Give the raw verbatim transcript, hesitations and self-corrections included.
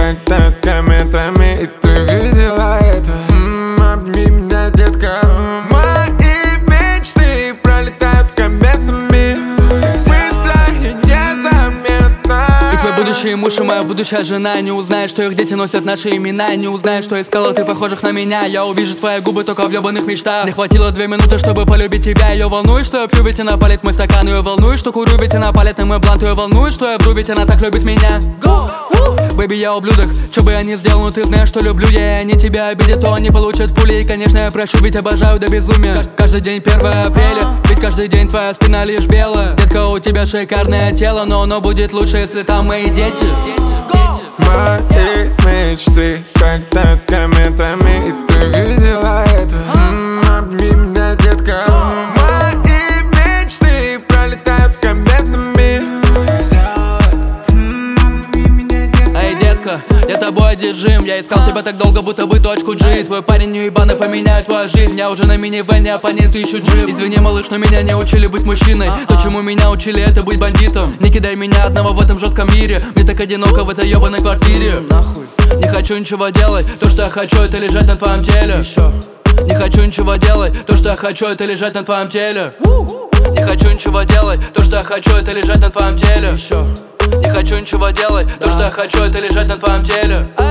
пролетают кометами, и ты видела это. М-м, обними меня, детка. Мои мечты пролетают кометами, быстро и незаметно. И твой будущий муж и моя будущая жена не узнает, что их дети носят наши имена, и не узнает, что искала ты похожих на меня. Я увижу твои губы только в ебаных мечтах. Не хватило две минуты, чтобы полюбить тебя. Ее волнует, что я пью, ведь она палит мой стакан. Ее волнует, что курю, ведь она палит на мой блант. Ее волнует, что я вру, ведь она так любит меня. Бэби, я ублюдок, что бы я ни сделал, но ты знаешь, что люблю я. И они тебя обидят, то они получат пули. И, конечно, я прощу, ведь обожаю до безумия. Кажд- Каждый день первое апреля, ведь каждый день твоя спина лишь белая. Детка, у тебя шикарное тело, но оно будет лучше, если там мои дети. Мои мечты пролетают кометами, и ты видела это. М-м, обними меня, детка. Мои мечты пролетают кометами. Эй, детка, я тобой одержим. Я искал тебя так долго, будто бы точку G. Твой парень не ебаный поменяет твою жизнь. Я уже на минивэне, оппоненты ищут джип. Извини, малыш, но меня не учили быть мужчиной. То, чему меня учили, это быть бандитом. Не кидай меня одного в этом жестком мире. Мне так одиноко в этой ебаной квартире. Не хочу ничего делать, то, что я хочу, это лежать на твоем теле. Не хочу ничего делать, то, что я хочу, это лежать на твоем теле. Не хочу ничего делать, то, что я хочу, это лежать на твоем теле. Не хочу ничего делать, то, что я хочу, это лежать на твоем теле.